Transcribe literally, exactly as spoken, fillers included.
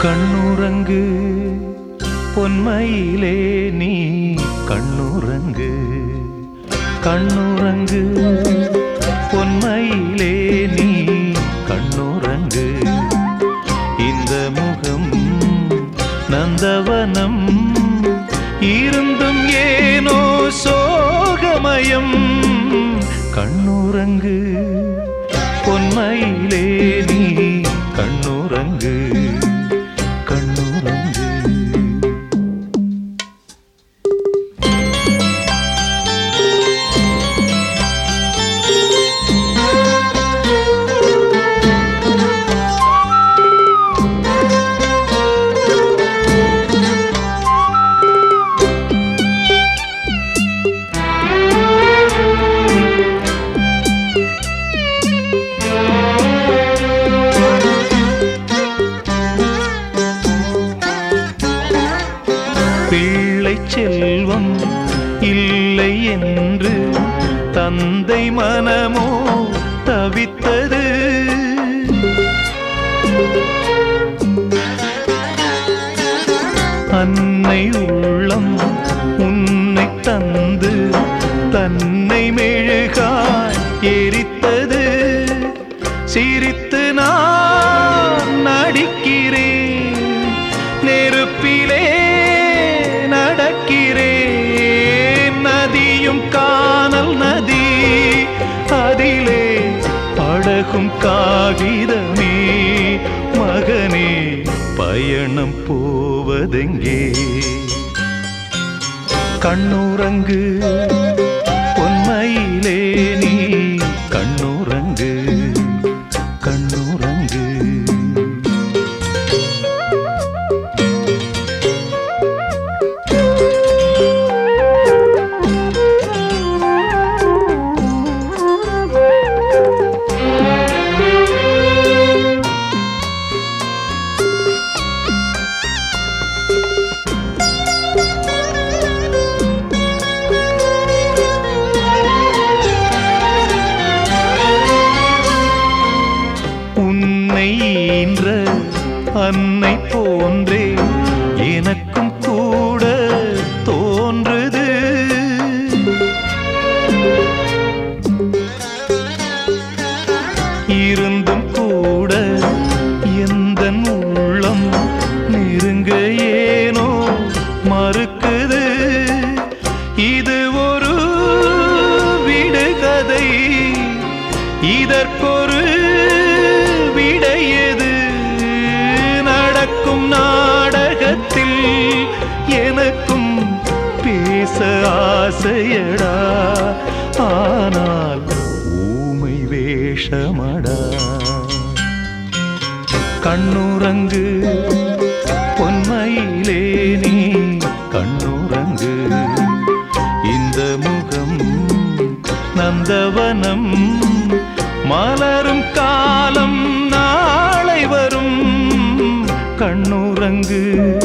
கண்ணுறங்கு பொன்மையிலே நீ கண்ணுறங்கு கண்ணுறங்கு பொன்மையிலே நீ கண்ணுறங்கு இந்த முகம் நந்தவனம் இருந்தும் ஏனோ சோகமயம் கண்ணுறங்கு பொன்மையிலே நீ கண்ணுறங்கு கண்ணுறங்கு பிள்ளை செல்வம் இல்லை என்று தந்தை மனமோ தவித்தது அன்னை உள்ளம் உன்னை தந்து தன்னை மெழுகாய் எரித்தது சிரித்து நான் நடிக்கிறேன் நெருப்பிலே நடக்கிறேன் நதியும் காணல் நதி அதிலே படகும் காகிதமே மகனே பயணம் போவதெங்கே கண்ணுறங்கு பொன்மையிலே நீ கண்ணுறங்கு கண்ணுறங்கு ஈன்ற அன்னை போன்றே எனக்கும் கூட தோன்றுது இருந்தும் கூட எந்தன் உள்ளம் நெருங்க ஏனோ மறுக்குது இது ஒரு விடுகதை இதற்கொரு விடையது நடக்கும் நாடகத்தில் எனக்கும் பேச ஆசையடா ஆனால் ஊமை வேஷமடா கண்ணுறங்கு பொன்மையிலே நீ கண்ணுறங்கு இந்த முகம் நந்தவனம் மலரும் காலம் நாளை வரும் கண்ணுறங்கு